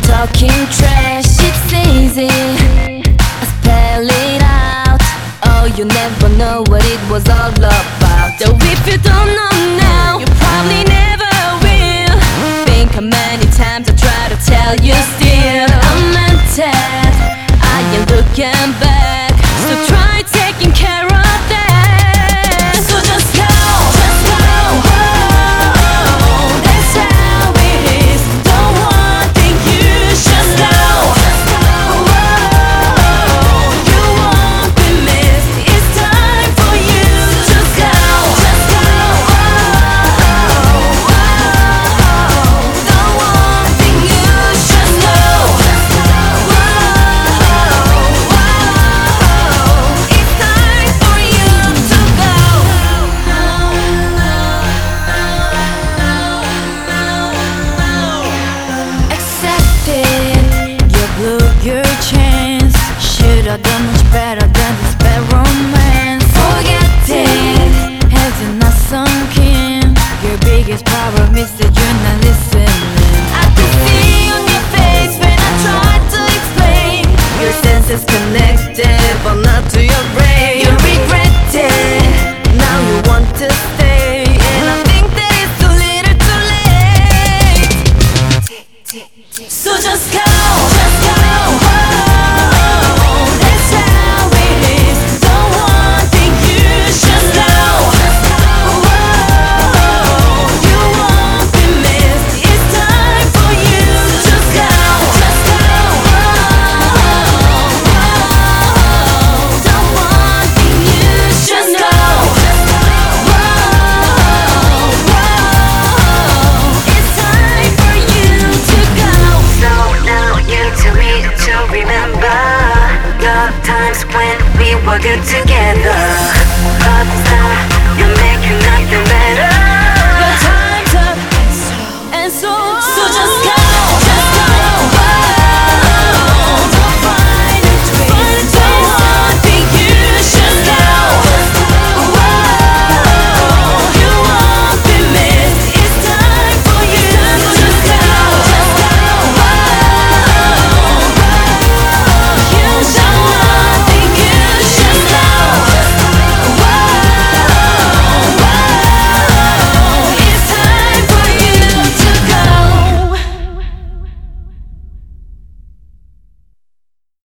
Talking trash, it's easy, I spell it out. Oh, you never know what it was all about. So if you don't know now, you probably never will. Think how many times I try to tell you still. I'm mental, I ain't looking back.